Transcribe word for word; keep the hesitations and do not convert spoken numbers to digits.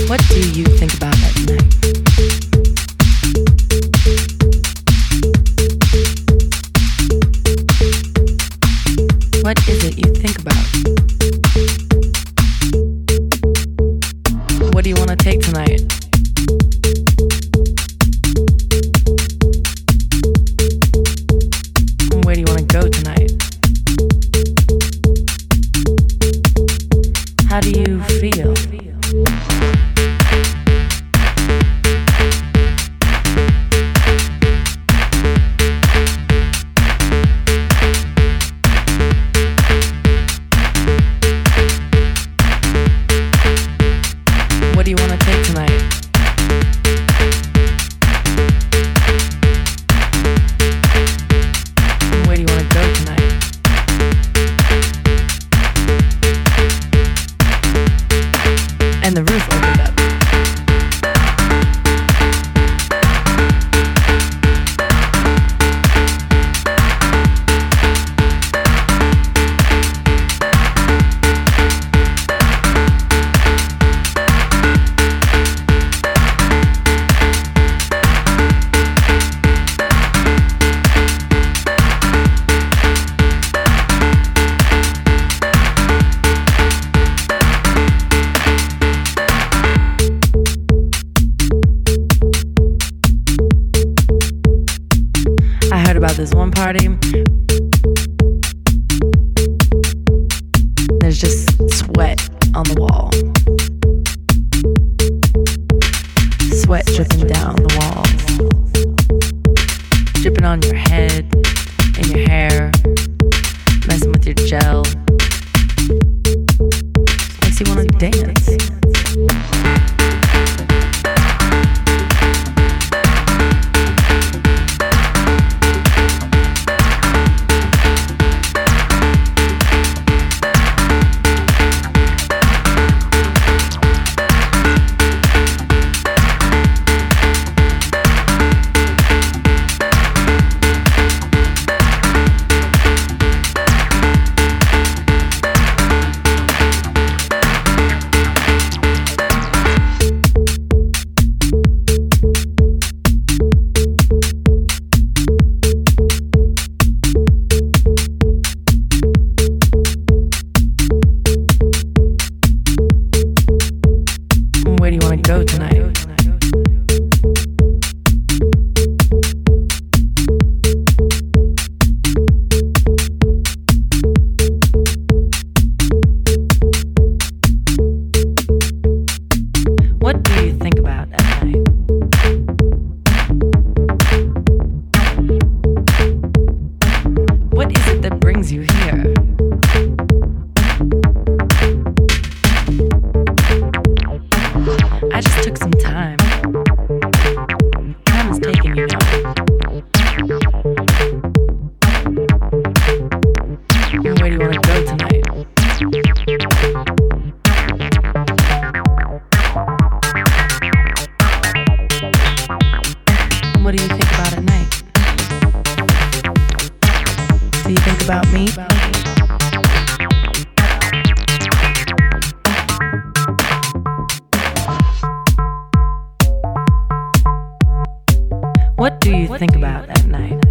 What do you think about at night? What is it you think about? What do you want to take tonight? Where do you want to go tonight? How do you feel? What do you want to take tonight? Where do you want to go tonight? And the roof opened up. I heard about this one party. There's just sweat on the wall. Sweat dripping down the walls. Dripping on your head and your hair. Messing with your gel. Makes you want to dance. Where do you want to go tonight? What do you think about at night? What is it that brings you here? I just took some time. Time is taking you now. Where do you want to go tonight? What do you think about at night? Do you think about me? What do you think about at night?